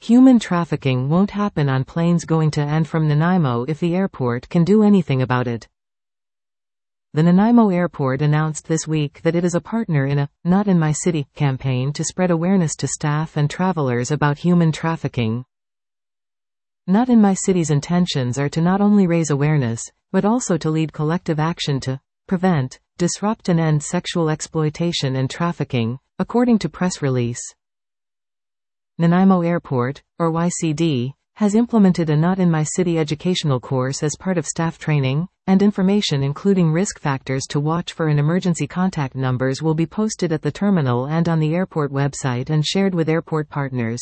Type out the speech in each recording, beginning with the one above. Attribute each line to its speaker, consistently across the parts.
Speaker 1: Human trafficking won't happen on planes going to and from Nanaimo if the airport can do anything about it. The Nanaimo Airport announced this week that it is a partner in a Not in My City campaign to spread awareness to staff and travelers about human trafficking. Not in My City's intentions are to not only raise awareness, but also to lead collective action to prevent, disrupt and end sexual exploitation and trafficking, according to press release. Nanaimo Airport, or YCD, has implemented a Not in My City educational course as part of staff training, and information including risk factors to watch for and emergency contact numbers will be posted at the terminal and on the airport website and shared with airport partners.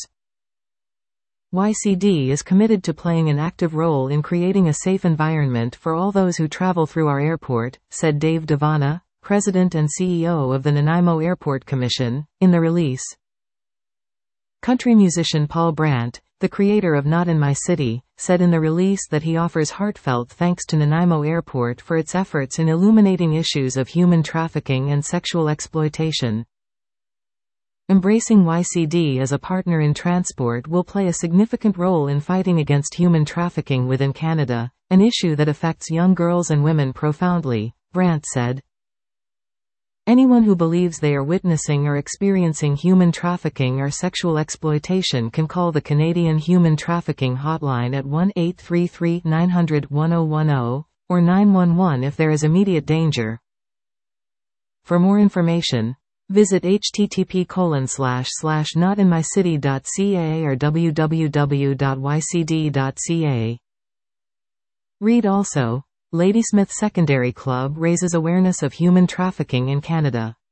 Speaker 1: YCD is committed to playing an active role in creating a safe environment for all those who travel through our airport, said Dave Devana, President and CEO of the Nanaimo Airport Commission, in the release. Country musician Paul Brandt, the creator of Not in My City, said in the release that he offers heartfelt thanks to Nanaimo Airport for its efforts in illuminating issues of human trafficking and sexual exploitation. Embracing YCD as a partner in transport will play a significant role in fighting against human trafficking within Canada, an issue that affects young girls and women profoundly, Brandt said. Anyone who believes they are witnessing or experiencing human trafficking or sexual exploitation can call the Canadian Human Trafficking Hotline at 1-833-900-1010, or 911 if there is immediate danger. For more information, visit http://notinmycity.ca or www.ycd.ca. Read also, Ladysmith Secondary Club raises awareness of human trafficking in Canada.